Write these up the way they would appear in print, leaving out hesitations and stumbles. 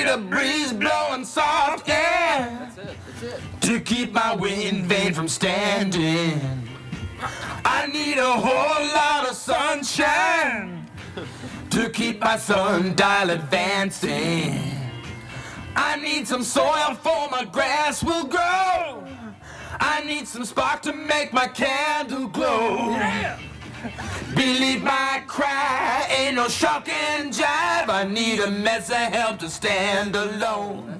need a breeze blowing soft, yeah, to keep my wind vein from standing. I need a whole lot of sunshine to keep my sundial advancing. I need some soil for my grass will grow. I need some spark to make my candle glow. Yeah. Believe my cry ain't no shock and jive. I need a mess of help to stand alone.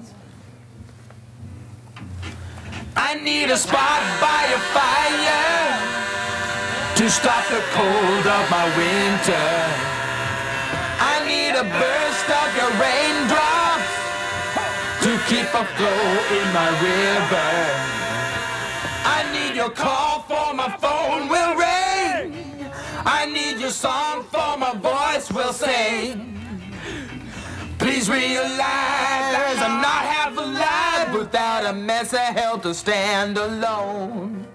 I need a spot by a fire to stop the cold of my winter. I need a burst of your raindrops to keep a flow in my river. I need your call for my phone will ring. I need your song for my voice will sing. Please realize I'm not half alive without a mess of help to stand alone.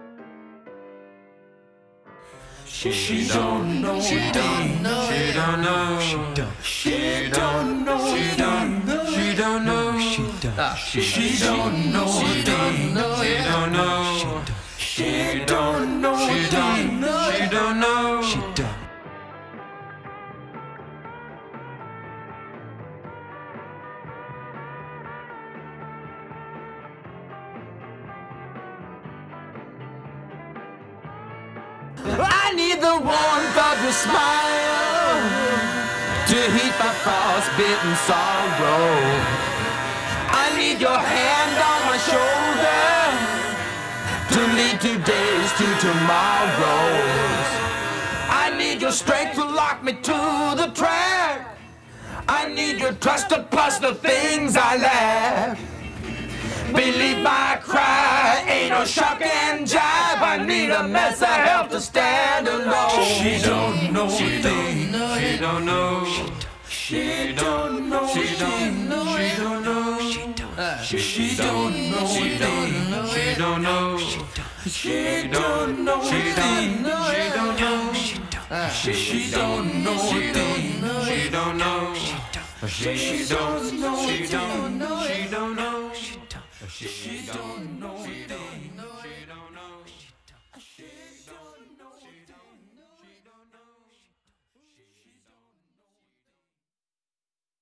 She don't know. She don't know. She don't know. She don't know. She don't know. She don't know. She don't know. She don't know. She don't know. She don't know. She don't know. She don't know. She don't know. She don't. I need the warmth of your smile to heat my frostbitten sorrow. I need your hand on my shoulder to lead today's to tomorrows. I need your strength to lock me to the track. I need your trust to plus the things I lack. Believe my cry ain't no shock and jive. I need a mess of help to stand alone. She don't know. She don't know. She don't know. She don't know. She don't know. She don't know. She don't know. She don't know. She don't know. She don't know. She don't know. She don't know. She don't know. She don't know. She don't know. She don't know. She don't know. She don't know. She don't know.